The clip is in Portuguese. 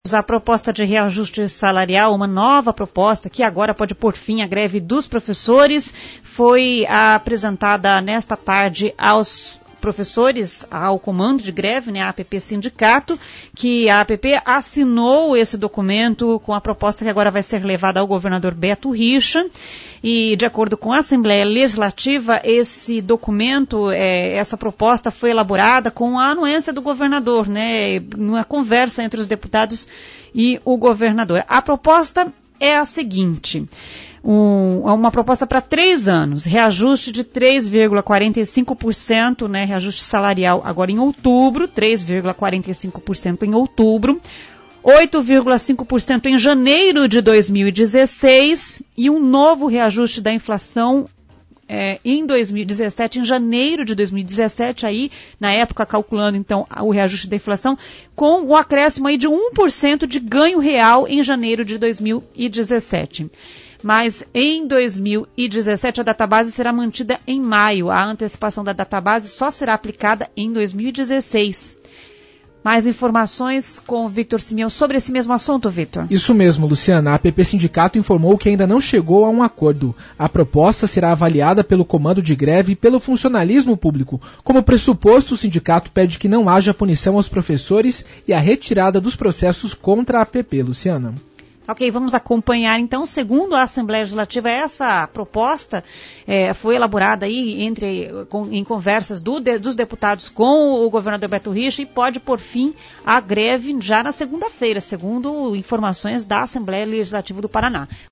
A proposta de reajuste salarial, uma nova proposta que agora pode pôr fim à greve dos professores, foi apresentada nesta tarde aos professores, ao comando de greve, a APP Sindicato, que a APP assinou esse documento com a proposta que agora vai ser levada ao governador Beto Richa. E, de acordo com a Assembleia Legislativa, esse documento, essa proposta foi elaborada com a anuência do governador, numa conversa entre os deputados e o governador. A proposta é a seguinte: uma proposta para 3 anos, reajuste de 3,45%, reajuste salarial agora em outubro, 3,45% em outubro, 8,5% em janeiro de 2016 e um novo reajuste da inflação em 2017, em janeiro de 2017, aí, na época, calculando, então, o reajuste da inflação, com o acréscimo aí de 1% de ganho real em janeiro de 2017. Mas em 2017 a database será mantida em maio. A antecipação da database só será aplicada em 2016. Mais informações com o Victor Simeão sobre esse mesmo assunto, Victor. Isso mesmo, Luciana. A APP Sindicato informou que ainda não chegou a um acordo. A proposta será avaliada pelo comando de greve e pelo funcionalismo público. Como pressuposto, o sindicato pede que não haja punição aos professores e a retirada dos processos contra a APP, Luciana. Ok, vamos acompanhar então. Segundo a Assembleia Legislativa, essa proposta foi elaborada aí em conversas dos deputados com o governador Beto Richa e pode pôr fim à greve já na segunda-feira, segundo informações da Assembleia Legislativa do Paraná.